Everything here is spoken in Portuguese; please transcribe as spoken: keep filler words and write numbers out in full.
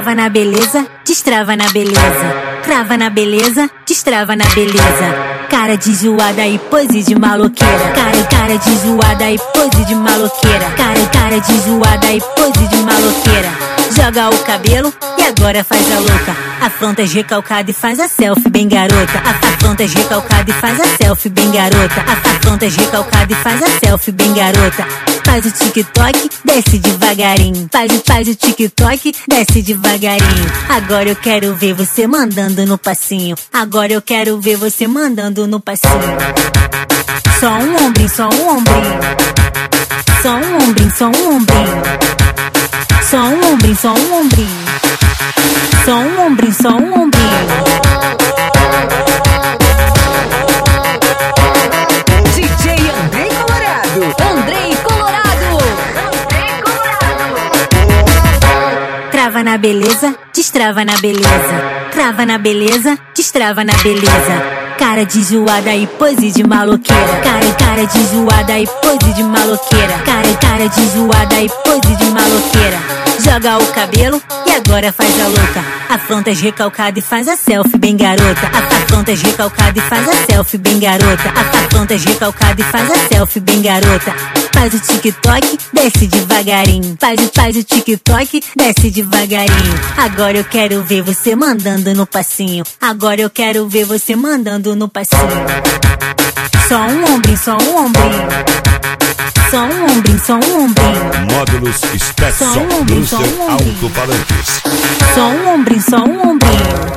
Trava na beleza, destrava na beleza. Trava na beleza, destrava na beleza. Cara de zoada e pose de maloqueira. Cara, cara de zoada e pose de maloqueira. Cara, cara de zoada e pose de maloqueira. Joga o cabelo e agora faz a louca. Afrontas recalcada e faz a selfie bem garota. Afrontas recalcada e faz a selfie bem garota. Afrontas recalcada e faz a selfie bem garota. Faz o TikTok, desce devagarinho. Faz, faz o TikTok, desce devagarinho. Agora eu quero ver você mandando no passinho. Agora eu quero ver você mandando no passinho. Só um ombrinho, só um ombrinho. Só um ombrinho, só um ombrinho. Só um ombrinho, só um ombrinho. Só um ombrinho, só um ombrinho. D J Andrei Colorado. Andrei Colorado. Andrei Colorado. Trava na beleza, destrava na beleza. Trava na beleza, destrava na beleza. Cara de zoada e pose de maloqueira. Cara, cara de zoada e pose de maloqueira. Cara, cara de zoada e pose de maloqueira. Joga o cabelo e agora faz a louca. Afrontas recalcada e faz a selfie bem garota. Afrontas recalcada e faz a selfie bem garota. Afrontas recalcada e faz a selfie bem garota. Faz o TikTok, desce devagarinho. Faz, faz o TikTok, desce devagarinho. Agora eu quero ver você mandando no passinho. Agora eu quero ver você mandando no passinho. Só um ombrinho, só um ombrinho. Só um ombrinho, só um ombrinho. Módulos Stetson, Só um ombrinho, só um ombrinho. Alto-falantes. Só um ombrinho, só um ombrinho.